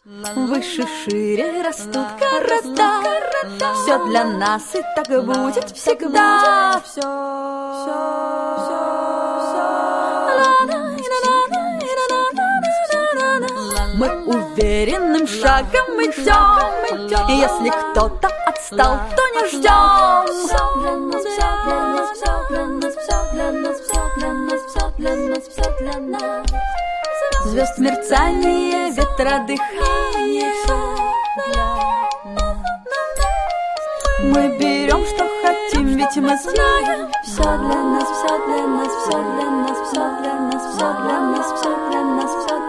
Выше, шире растут города, все для нас и так и будет всегда. Мы уверенным шагом идем, и если кто-то отстал, то не ждем. Звезд мерцание, ветра дыхание. Мы берем, что хотим, ведь мы знаем. Все для нас, все для нас, все для нас, все для нас, все для нас, все для нас, все для нас.